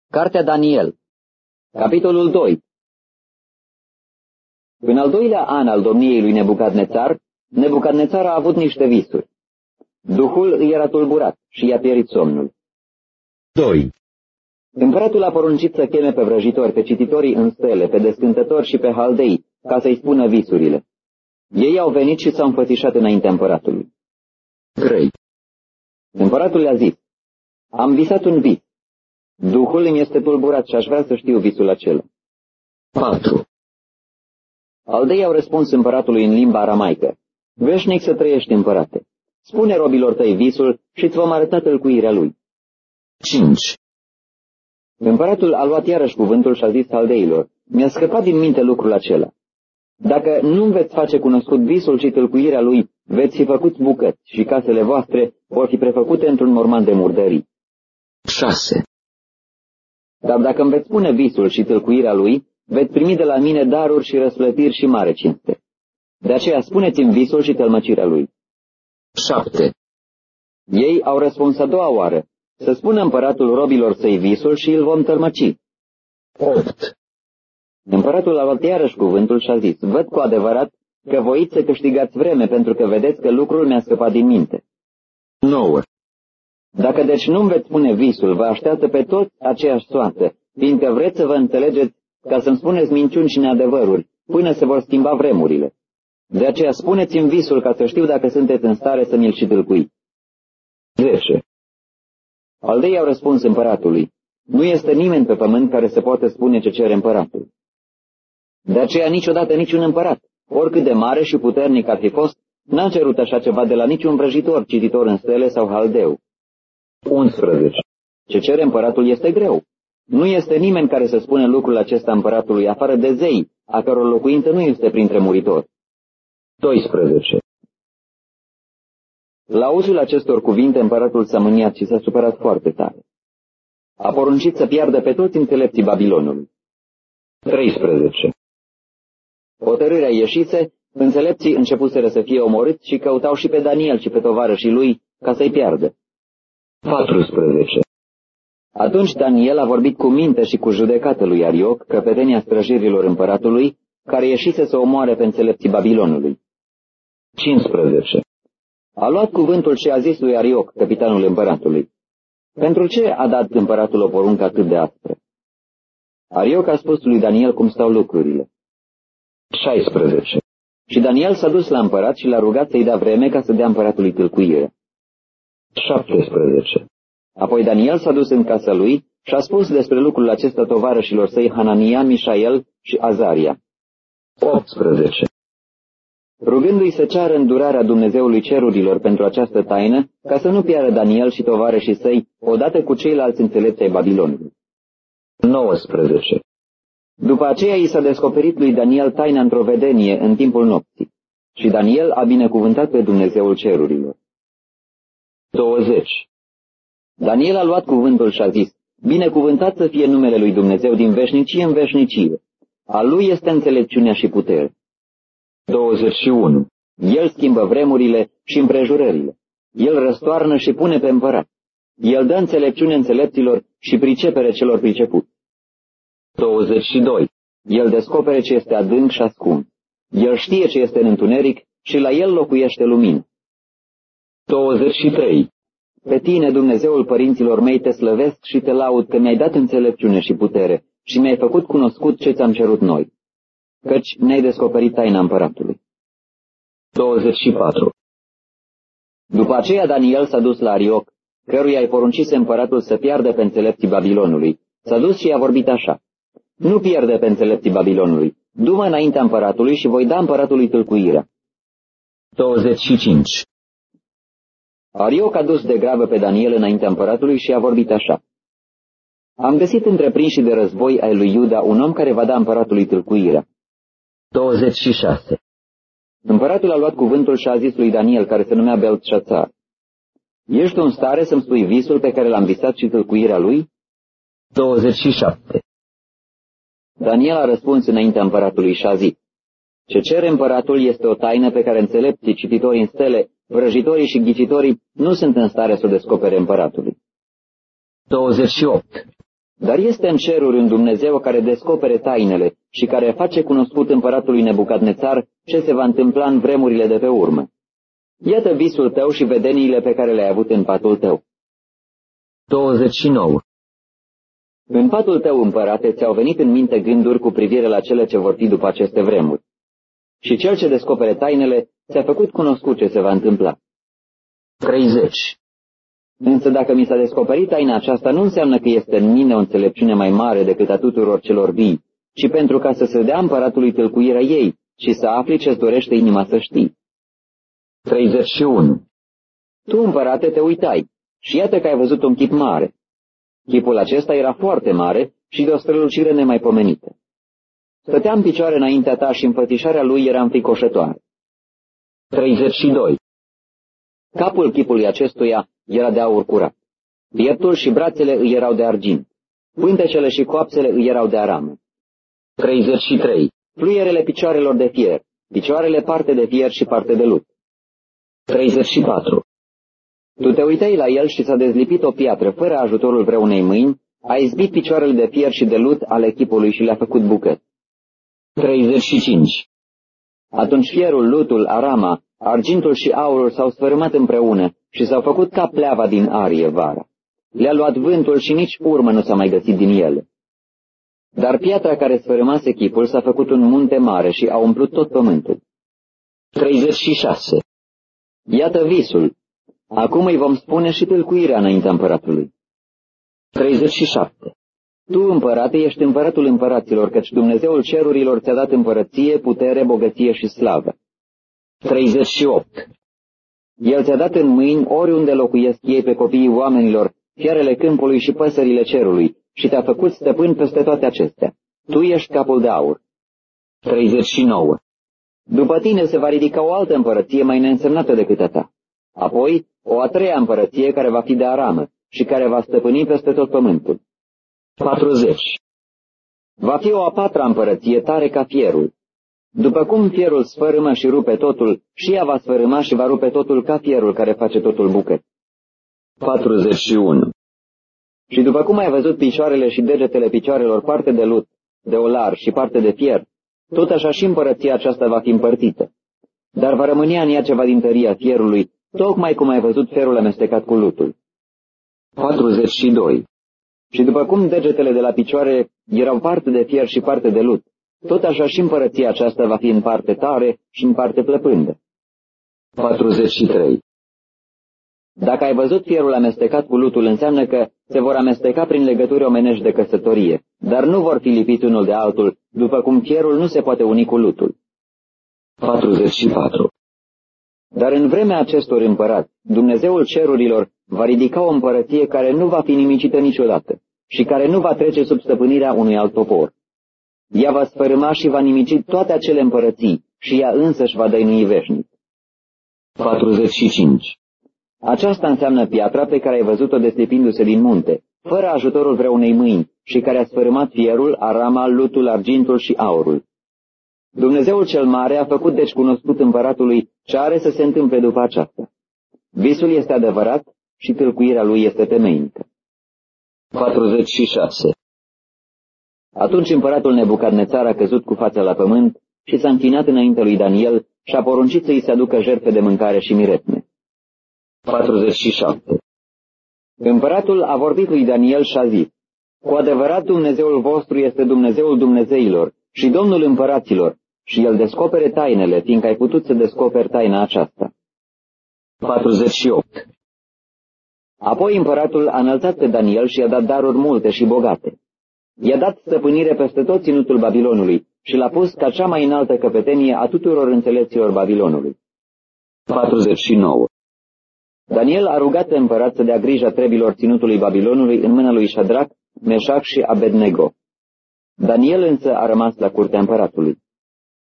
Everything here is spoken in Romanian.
Cartea Daniel, capitolul 2. În al doilea an al domniei lui Nebucadnețar, Nebucadnețar a avut niște visuri. Duhul îi era tulburat și i-a pierit somnul. 2. Împăratul a poruncit să cheme pe vrăjitori, pe cititorii în stele, pe descântători și pe haldei, ca să-i spună visurile. Ei au venit și s-au înfățișat înaintea împăratului. 3. Împăratul le-a zis: am visat un vis. Duhul îmi este tulburat și aș vrea să știu visul acela. 4. Haldei au răspuns împăratului în limba aramaică: veșnic să trăiești, împărate. Spune robilor tăi visul și îți vom arăta tălcuirea lui. 5. Împăratul a luat iarăși cuvântul și a zis haldeilor: mi-a scăpat din minte lucrul acela. Dacă nu veți face cunoscut visul și tălcuirea lui, veți fi făcuți bucăți și casele voastre vor fi prefăcute într-un morman de murdării. 6. Dar dacă îmi veți spune visul și tălcuirea lui, veți primi de la mine daruri și răsplătiri și mare cinste. De aceea spuneți-mi visul și tălmăcirea lui. 7. Ei au răspuns a doua oară: să spună împăratul robilor săi visul și îl vom tălmăci. 8. Împăratul a luat iarăși cuvântul și a zis: văd cu adevărat că voiți să câștigați vreme, pentru că vedeți că lucrul mi-a scăpat din minte. 9. Dacă deci nu-mi veți spune visul, vă așteaptă pe toți aceeași soartă, fiindcă vreți să vă înțelegeți ca să-mi spuneți minciuni și neadevăruri, până se vor schimba vremurile. De aceea spuneți-mi visul ca să știu dacă sunteți în stare să mi-l și tâlcui. 10. Haldei au răspuns împăratului: nu este nimeni pe pământ care să poată spune ce cere împăratul. De aceea niciodată niciun împărat, oricât de mare și puternic ar fi fost, n-a cerut așa ceva de la niciun vrăjitor, cititor în stele sau haldeu. 11. Ce cere împăratul este greu. Nu este nimeni care să spună lucrul acesta împăratului, afară de zei, a căror locuință nu este printre muritori. 12. La auzul acestor cuvinte, împăratul s-a mâniat și s-a supărat foarte tare. A poruncit să piardă pe toți înțelepții Babilonului. 13. Hotărârea ieșise, înțelepții începuseră să fie omorâți și căutau și pe Daniel și pe tovarășii lui ca să-i piardă. 14. Atunci Daniel a vorbit cu minte și cu judecată lui Arioc, căpetenia străjirilor împăratului, care ieșise să omoare pe înțelepții Babilonului. 15. A luat cuvântul și a zis lui Arioc, capitanul împăratului: pentru ce a dat împăratul o poruncă atât de aspră? Arioc a spus lui Daniel cum stau lucrurile. 16. Și Daniel s-a dus la împărat și l-a rugat să-i dea vreme ca să dea împăratului tâlcuire. 17. Apoi Daniel s-a dus în casa lui și a spus despre lucrul acesta tovarășilor săi Hanania, Mișael și Azaria. 18. Rugându-i să ceară îndurarea Dumnezeului cerurilor pentru această taină, ca să nu piară Daniel și tovarășii săi odată cu ceilalți înțelepți ai Babilonului. 19. După aceea i s-a descoperit lui Daniel taina într-o vedenie în timpul nopții și Daniel a binecuvântat pe Dumnezeul cerurilor. 20. Daniel a luat cuvântul și a zis: binecuvântat să fie numele lui Dumnezeu din veșnicie în veșnicie. A lui este înțelepciunea și putere. 21. El schimbă vremurile și împrejurările. El răstoarnă și pune pe împărat. El dă înțelepciune înțelepților și pricepere celor pricepuți. 22. El descopere ce este adânc și ascuns. El știe ce este în întuneric și la el locuiește lumină. 23. Pe tine, Dumnezeul părinților mei, te slăvesc și te laud că mi-ai dat înțelepciune și putere și mi-ai făcut cunoscut ce ți-am cerut noi, căci ne-ai descoperit taina împăratului. 24. După aceea Daniel s-a dus la Arioc, căruia ai poruncise împăratul să piardă pe înțelepții Babilonului. S-a dus și i-a vorbit așa: nu pierde pe înțelepții Babilonului, du-mă înaintea împăratului și voi da împăratului tâlcuirea. 25. Arioc a dus de grabă pe Daniel înaintea împăratului și a vorbit așa: am găsit între prinșii de război ai lui Iuda un om care va da împăratului tâlcuirea. 26. Împăratul a luat cuvântul și a zis lui Daniel, care se numea Beltșațar: ești în stare să-mi spui visul pe care l-am visat și tâlcuirea lui? 27. Daniel a răspuns înaintea împăratului și a zis: ce cere împăratul este o taină pe care înțelepții, cititorii în stele, vrăjitorii și ghicitorii nu sunt în stare să o descopere împăratului. 28. Dar este în ceruri un Dumnezeu care descopere tainele și care face cunoscut împăratului Nebucadnețar ce se va întâmpla în vremurile de pe urmă. Iată visul tău și vedeniile pe care le-ai avut în patul tău. 29. În patul tău, împărate, ți-au venit în minte gânduri cu privire la cele ce vor fi după aceste vremuri. Și cel ce descopere tainele ți-a făcut cunoscut ce se va întâmpla. 30. Însă dacă mi s-a descoperit taina aceasta, nu înseamnă că este în mine o înțelepciune mai mare decât a tuturor celor vii, ci pentru ca să se dea împăratului tâlcuirea ei și să afli ce-ți dorește inima să știi. 31. Tu, împărate, te uitai și iată că ai văzut un chip mare. Chipul acesta era foarte mare și de o strălucire nemaipomenită. Stătea în picioare înaintea ta și înfățișarea lui era înfricoșătoare. 32. Capul chipului acestuia era de aur curat. Pieptul și brațele îi erau de argint. Pântecele și coapsele îi erau de aramă. 33. Fluierele picioarelor de fier, picioarele parte de fier și parte de lut. 34. Tu te uitai la el și s-a dezlipit o piatră, fără ajutorul vreunei mâini, a izbit picioarele de fier și de lut ale chipului și le-a făcut bucăți. 35. Atunci fierul, lutul, arama, argintul și aurul s-au sfărâmat împreună și s-au făcut ca pleava din arie vara. Le-a luat vântul și nici urmă nu s-a mai găsit din ele. Dar piatra care sfărâmase chipul s-a făcut un munte mare și a umplut tot pământul. 36. Iată visul. Acum îi vom spune și tâlcuirea înaintea împăratului. 37. Tu, împărate, ești împăratul împăraților, căci Dumnezeul cerurilor ți-a dat împărăție, putere, bogăție și slavă. 38. El ți-a dat în mâini oriunde locuiesc ei pe copiii oamenilor, fiarele câmpului și păsările cerului, și te-a făcut stăpân peste toate acestea. Tu ești capul de aur. 39. După tine se va ridica o altă împărăție mai neînsemnată decât a ta. Apoi, o a treia împărăție care va fi de aramă și care va stăpâni peste tot pământul. 40. Va fi o a patra împărăție tare ca fierul. După cum fierul sfărâmă și rupe totul, și ea va sfărâma și va rupe totul ca fierul care face totul bucăți. 41. Și după cum ai văzut picioarele și degetele picioarelor parte de lut, de olar și parte de fier, tot așa și împărăția aceasta va fi împărțită. Dar va rămâne în ea ceva din tăria fierului, tocmai cum ai văzut fierul amestecat cu lutul. 42. Și după cum degetele de la picioare erau parte de fier și parte de lut, tot așa și împărăția aceasta va fi în parte tare și în parte plăpândă. 43. Dacă ai văzut fierul amestecat cu lutul, înseamnă că se vor amesteca prin legături omenești de căsătorie, dar nu vor fi lipiți unul de altul, după cum fierul nu se poate uni cu lutul. 44. Dar în vremea acestor împărați, Dumnezeul cerurilor va ridica o împărăție care nu va fi nimicită niciodată și care nu va trece sub stăpânirea unui alt popor. Ea va sfărâma și va nimici toate acele împărății și ea însăși va dăinui veșnic. 45. Aceasta înseamnă piatra pe care ai văzut-o deslipindu-se din munte, fără ajutorul vreunei mâini, și care a sfărâmat fierul, arama, lutul, argintul și aurul. Dumnezeul cel mare a făcut deci cunoscut împăratului ce are să se întâmple după aceasta. Visul este adevărat și tâlcuirea lui este temeinică. 46. Atunci împăratul Nebucadnețar a căzut cu fața la pământ și s-a închinat înainte lui Daniel și a poruncit să-i se aducă jertfe de mâncare și miretne. 47. Împăratul a vorbit lui Daniel și a zis: Cu adevărat Dumnezeul vostru este Dumnezeul Dumnezeilor și Domnul împăraților, și El descopere tainele, fiindcă ai putut să descoperi taina aceasta. 48. Apoi împăratul a înălțat pe Daniel și i-a dat daruri multe și bogate. I-a dat stăpânire peste tot ținutul Babilonului și l-a pus ca cea mai înaltă căpetenie a tuturor înțelepților Babilonului. 49. Daniel a rugat pe împărat să dea grija trebilor ținutului Babilonului în mâna lui Șadrac, Meșac și Abednego. Daniel însă a rămas la curtea împăratului.